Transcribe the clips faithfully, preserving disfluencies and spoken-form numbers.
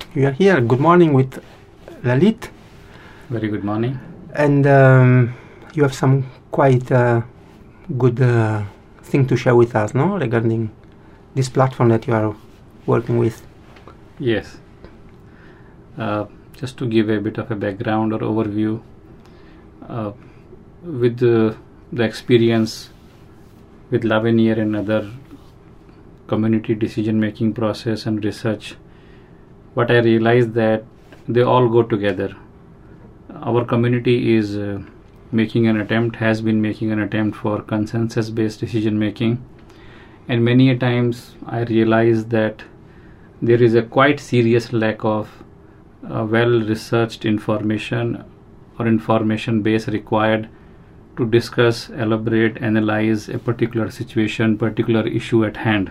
You are here. Good morning with Lalit. Very good morning. And um, you have some quite uh, good uh, thing to share with us, no? Regarding this platform that you are working with. Yes. Uh, just to give a bit of a background or overview, uh, with the, the experience with Lavenier and other community decision making process and research, what I realized that they all go together. Our community is uh, making an attempt, has been making an attempt for consensus based decision making, and many a times I realized that there is a quite serious lack of uh, well researched information or information base required to discuss, elaborate, analyze a particular situation, particular issue at hand.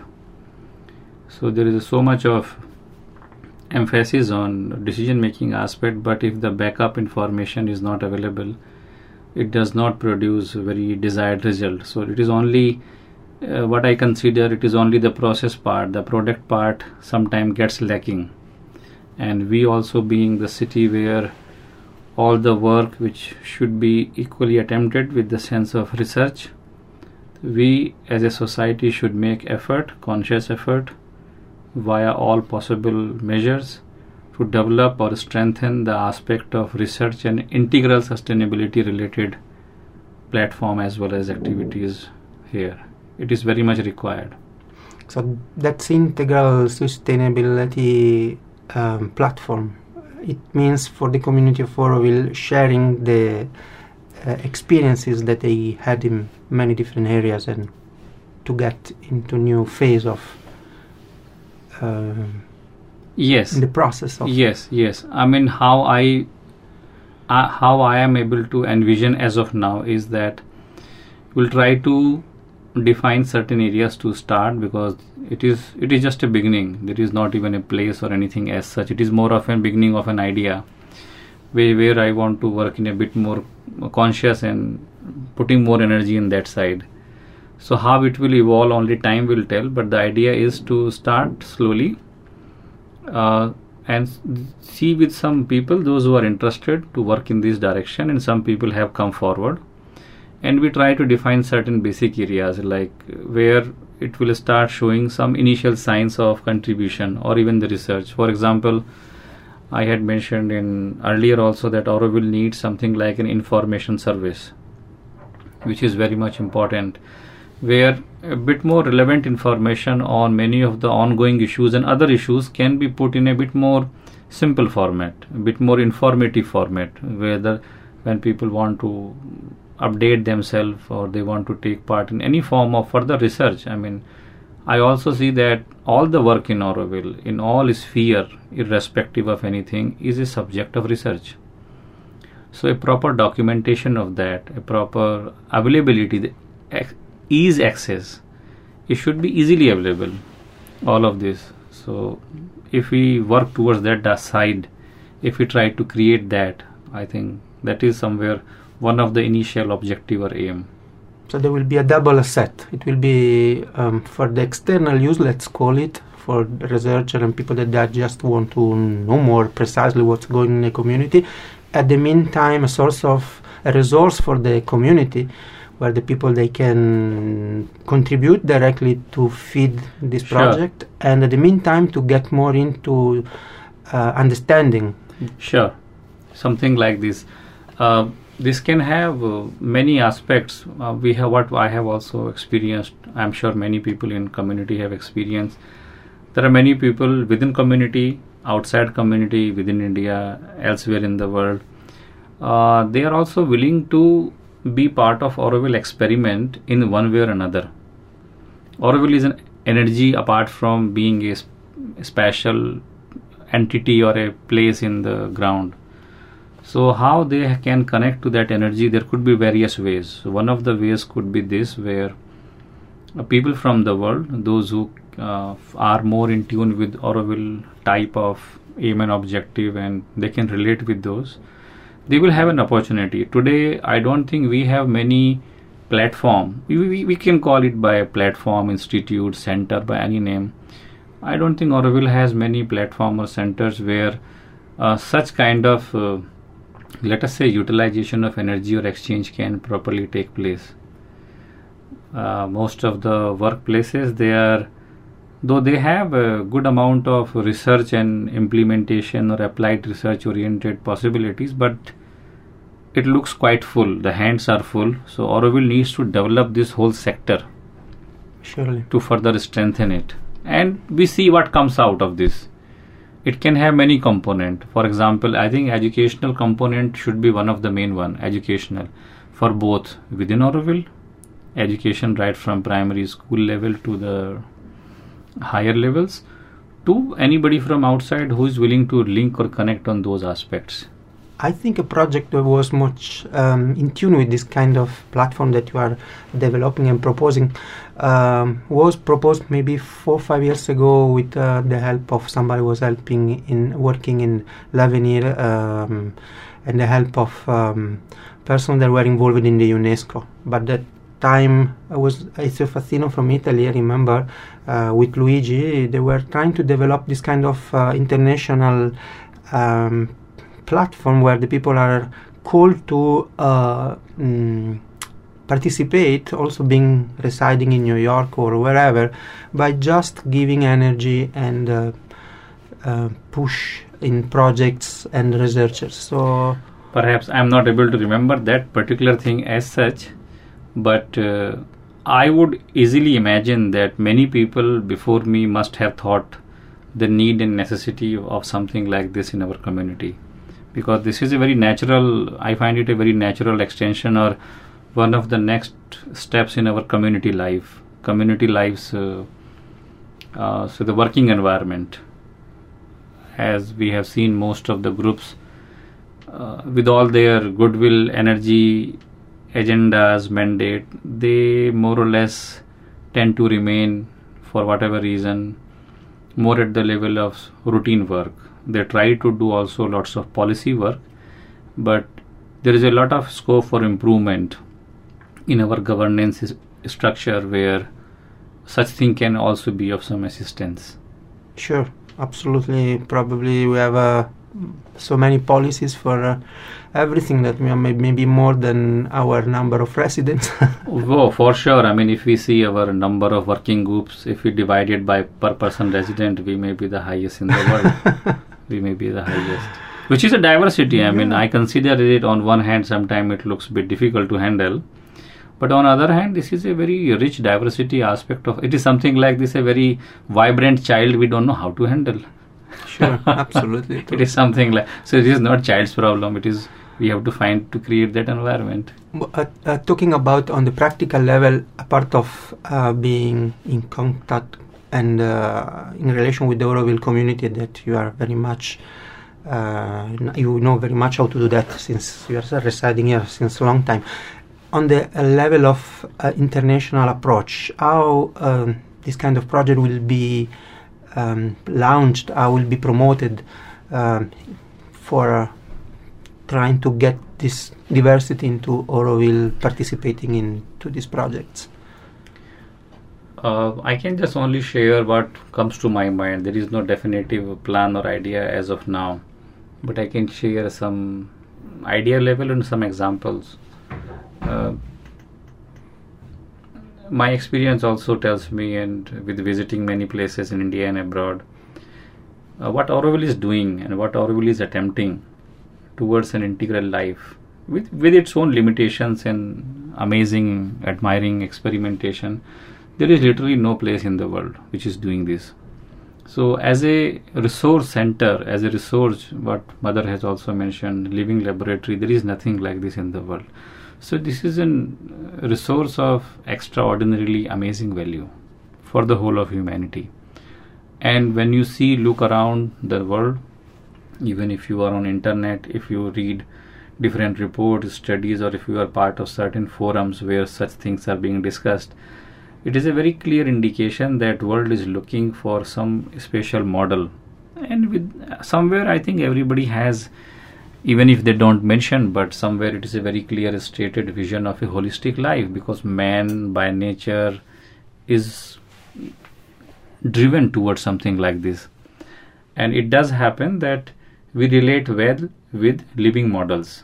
So there is so much of emphasis on decision making aspect, but if the backup information is not available, it does not produce very desired result. So it is only uh, what I consider it is only the process part, the product part sometimes gets lacking. And we also being the city where all the work which should be equally attempted with the sense of research, we as a society should make effort, conscious effort, via all possible measures to develop or strengthen the aspect of research and integral sustainability related platform as well as activities here. It is very much required. So that's integral sustainability um, platform. It means for the community of Auroville sharing the uh, experiences that they had in many different areas and to get into new phase of Uh, yes in the process of yes yes I mean how I uh, how I am able to envision as of now is that we'll try to define certain areas to start, because it is it is just a beginning. There is not even a place or anything as such. It is more of a beginning of an idea where, where I want to work in a bit more conscious and putting more energy in that side. So how it will evolve, only time will tell, but the idea is to start slowly uh, and see with some people, those who are interested to work in this direction, and some people have come forward, and we try to define certain basic areas like where it will start showing some initial signs of contribution or even the research. For example, I had mentioned in earlier also that Auroville needs something like an information service, which is very much important, where a bit more relevant information on many of the ongoing issues and other issues can be put in a bit more simple format, a bit more informative format, where the, when people want to update themselves or they want to take part in any form of further research. I mean, I also see that all the work in Auroville, in all sphere, irrespective of anything, is a subject of research. So a proper documentation of that, a proper availability, the ease access, it should be easily available, all of this. So if we work towards that side, if we try to create that, I think that is somewhere one of the initial objective or aim. So there will be a double set. It will be um, for the external use, let's call it, for the researcher and people that, that just want to know more precisely what's going on in the community. At the meantime, a source of a resource for the community, where the people they can contribute directly to feed this project, sure. And at the meantime to get more into uh, understanding. Sure, something like this. Uh, this can have uh, many aspects. Uh, we have what I have also experienced. I'm sure many people in community have experienced. There are many people within community, outside community, within India, elsewhere in the world. Uh, they are also willing to be part of Auroville experiment in one way or another. Auroville is an energy apart from being a, sp- a special entity or a place in the ground. So how they can connect to that energy, there could be various ways. So one of the ways could be this, where uh, people from the world, those who uh, are more in tune with Auroville type of aim and objective, and they can relate with those, they will have an opportunity. Today, I don't think we have many platform. We, we, we can call it by a platform, institute, center, by any name, I don't think Auroville has many platform or centers where uh, such kind of, uh, let us say, utilization of energy or exchange can properly take place. Uh, most of the workplaces, they are, though they have a good amount of research and implementation or applied research oriented possibilities, but it looks quite full. The hands are full. So Auroville needs to develop this whole sector. Surely. To further strengthen it. And we see what comes out of this. It can have many components. For example, I think educational component should be one of the main one, educational, for both within Auroville, education right from primary school level to the higher levels, to anybody from outside who is willing to link or connect on those aspects. I think a project that was much um, in tune with this kind of platform that you are developing and proposing um, was proposed maybe four or five years ago with uh, the help of somebody who was helping in working in L'Avenir um, and the help of um, persons that were involved in the UNESCO. But that time I was Ezio Fazzino from Italy, I remember, uh, with Luigi, they were trying to develop this kind of uh, international um, platform where the people are called to uh, mm, participate, also being residing in New York or wherever, by just giving energy and uh, uh, push in projects and researchers. So perhaps I'm not able to remember that particular thing as such, but uh, I would easily imagine that many people before me must have thought the need and necessity of something like this in our community. Because this is a very natural, I find it a very natural extension or one of the next steps in our community life. Community lives, uh, uh, so the working environment. As we have seen, most of the groups, uh, with all their goodwill, energy, agendas, mandate, they more or less tend to remain, for whatever reason, more at the level of routine work. They try to do also lots of policy work, but there is a lot of scope for improvement in our governance structure where such thing can also be of some assistance. Sure, absolutely. Probably we have uh, so many policies for uh, everything that we are maybe more than our number of residents. Oh, for sure. I mean, if we see our number of working groups, if we divide it by per person resident, we may be the highest in the world. We may be the highest, which is a diversity. I mean, I consider it on one hand, sometimes it looks a bit difficult to handle, but on the other hand, this is a very rich diversity aspect of it. Is something like this, a very vibrant child we don't know how to handle. Sure, absolutely. It is something like, so it is not child's problem, it is we have to find to create that environment. Uh, uh, talking about on the practical level, a part of uh, being in contact and uh, in relation with the Auroville community, that you are very much, uh, you know very much how to do that since you are residing here since a long time. On the uh, level of uh, international approach, how um, this kind of project will be um, launched, how will be promoted um, for uh, trying to get this diversity into Auroville participating into these projects? Uh, I can just only share what comes to my mind. There is no definitive plan or idea as of now, but I can share some idea level and some examples. Uh, my experience also tells me, and with visiting many places in India and abroad, uh, what Auroville is doing and what Auroville is attempting towards an integral life with, with its own limitations and amazing, admiring experimentation. There is literally no place in the world which is doing this. So as a resource center, as a resource, what Mother has also mentioned, living laboratory, there is nothing like this in the world. So this is a resource of extraordinarily amazing value for the whole of humanity. And when you see, look around the world, even if you are on internet, if you read different reports, studies, or if you are part of certain forums where such things are being discussed, it is a very clear indication that world is looking for some special model. And with somewhere I think everybody has, even if they don't mention, but somewhere it is a very clear stated vision of a holistic life, because man by nature is driven towards something like this. And it does happen that we relate well with living models.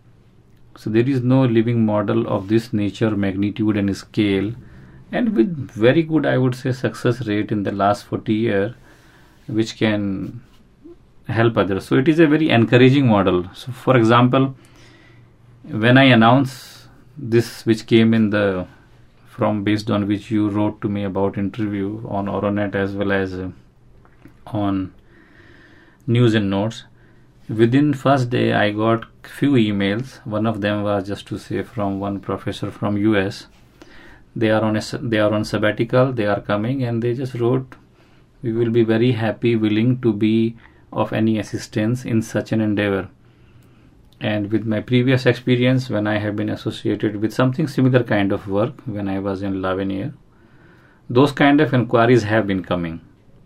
So there is no living model of this nature, magnitude and scale, and with very good, I would say, success rate in the last forty years, which can help others. So it is a very encouraging model. So for example, when I announce this, which came in the from based on which you wrote to me about interview on Oronet as well as uh, on News and Notes, within first day I got few emails. One of them was just to say from one professor from U S. They are on a, they are on sabbatical. They are coming, and they just wrote, "We will be very happy, willing to be of any assistance in such an endeavor." And with my previous experience, when I have been associated with something similar kind of work when I was in L'Avenir, those kind of inquiries have been coming.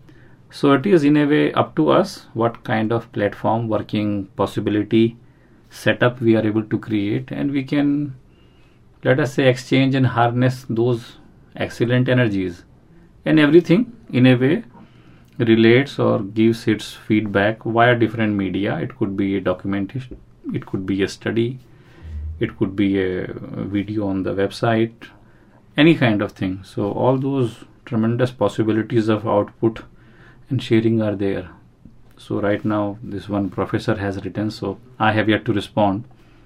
So it is in a way up to us what kind of platform, working possibility, setup we are able to create, and we can, let us say, exchange and harness those excellent energies. And everything in a way relates or gives its feedback via different media. It could be a documentation, it could be a study, it could be a video on the website, any kind of thing. So all those tremendous possibilities of output and sharing are there. So right now this one professor has written, so I have yet to respond.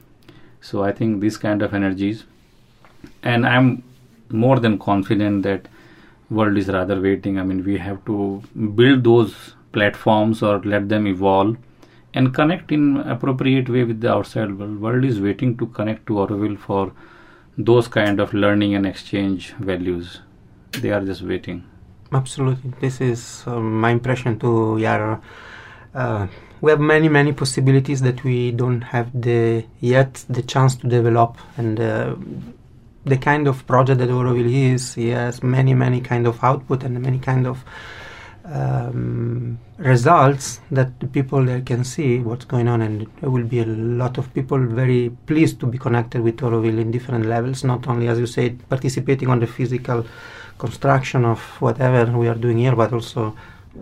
So I think these kind of energies, and I'm more than confident that world is rather waiting. I mean, we have to build those platforms or let them evolve and connect in appropriate way with the outside world. World is waiting to connect to Auroville for those kind of learning and exchange values. They are just waiting. Absolutely. This is uh, my impression too. We are, uh, we have many, many possibilities that we don't have the yet the chance to develop. And uh, the kind of project that Auroville is, he has many, many kind of output and many kind of um, results that the people there can see what's going on, and there will be a lot of people very pleased to be connected with Auroville in different levels, not only, as you said, participating on the physical construction of whatever we are doing here, but also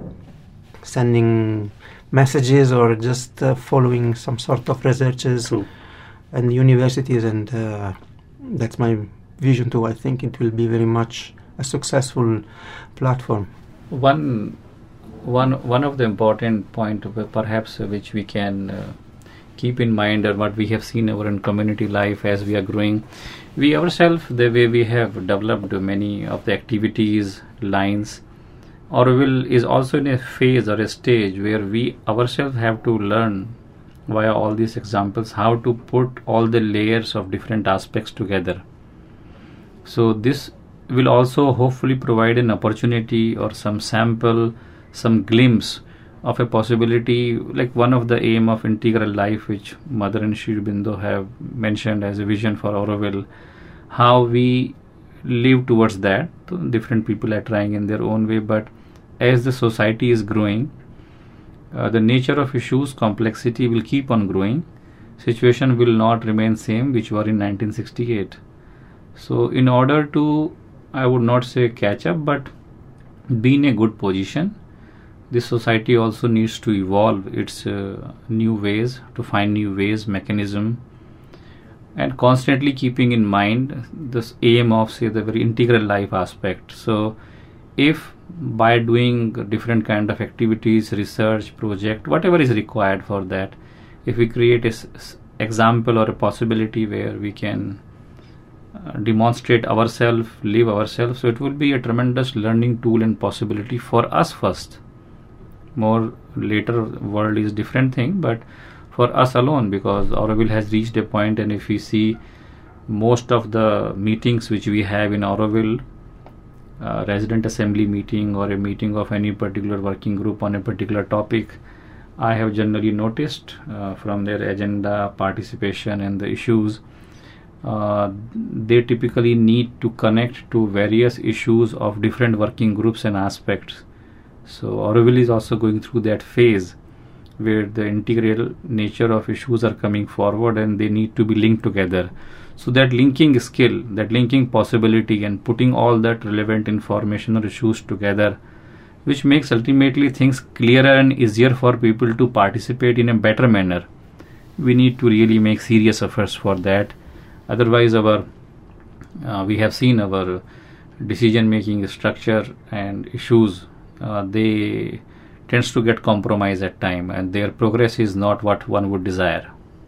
sending messages or just uh, following some sort of researches True. and universities, and uh, that's my vision too. I think it will be very much a successful platform. One, one, one of the important point, perhaps, uh, which we can uh, keep in mind, or what we have seen over in community life as we are growing, we ourselves, the way we have developed many of the activities, lines, Auroville is also in a phase or a stage where we ourselves have to learn via all these examples how to put all the layers of different aspects together. So this will also hopefully provide an opportunity or some sample, some glimpse of a possibility, like one of the aim of integral life, which Mother and Sri Aurobindo have mentioned as a vision for Auroville, how we live towards that. So different people are trying in their own way, but as the society is growing, uh, the nature of issues, complexity will keep on growing. Situation will not remain same which were in nineteen sixty-eight. So in order to, I would not say catch up, but be in a good position, this society also needs to evolve its uh, new ways, to find new ways, mechanism, and constantly keeping in mind this aim of, say, the very integral life aspect. So if by doing different kind of activities, research, project, whatever is required for that, if we create a s- example or a possibility where we can uh, demonstrate ourselves, live ourselves, so it will be a tremendous learning tool and possibility for us first. More later world is different thing, but for us alone, because Auroville has reached a point, and if we see most of the meetings which we have in Auroville, uh, resident assembly meeting or a meeting of any particular working group on a particular topic, I have generally noticed uh, from their agenda, participation and the issues, uh, they typically need to connect to various issues of different working groups and aspects. So Auroville is also going through that phase where the integral nature of issues are coming forward and they need to be linked together. So that linking skill, that linking possibility, and putting all that relevant information or issues together which makes ultimately things clearer and easier for people to participate in a better manner. We need to really make serious efforts for that. Otherwise, our uh, we have seen our decision making structure and issues, uh, they tends to get compromised at time, and their progress is not what one would desire.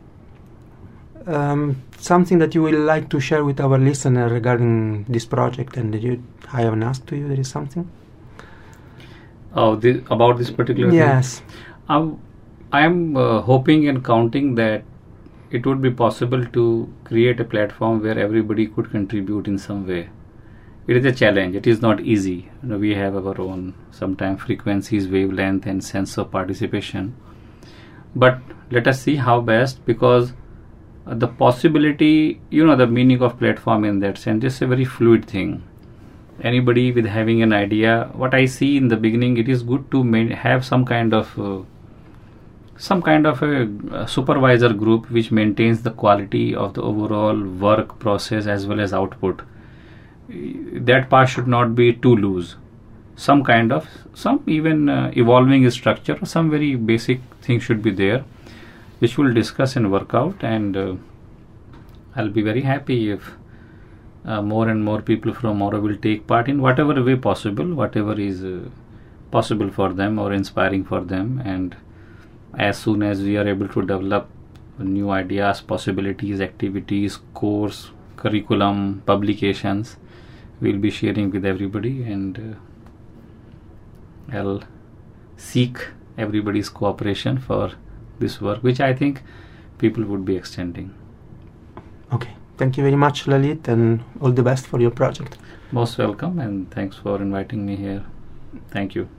Um, something that you will like to share with our listener regarding this project, and that you, I haven't asked to you, there is something? Oh, this, about this particular yes. thing? Um, I am uh, hoping and counting that it would be possible to create a platform where everybody could contribute in some way. It is a challenge. It is not easy. You know, we have our own sometimes frequencies, wavelength, and sense of participation. But let us see how best, because uh, the possibility, you know, the meaning of platform in that sense is a very fluid thing. Anybody with having an idea, what I see in the beginning, it is good to ma- have some kind of uh, some kind of a, a supervisor group which maintains the quality of the overall work process as well as output. That part should not be too loose. Some kind of, some even uh, evolving structure, or some very basic thing should be there, which we'll discuss and work out. And uh, I'll be very happy if uh, more and more people from Auro will take part in whatever way possible, whatever is uh, possible for them or inspiring for them. And as soon as we are able to develop new ideas, possibilities, activities, course, curriculum, publications, we'll be sharing with everybody, and uh, I'll seek everybody's cooperation for this work, which I think people would be extending. Okay. Thank you very much, Lalit, and all the best for your project. Most welcome, and thanks for inviting me here. Thank you.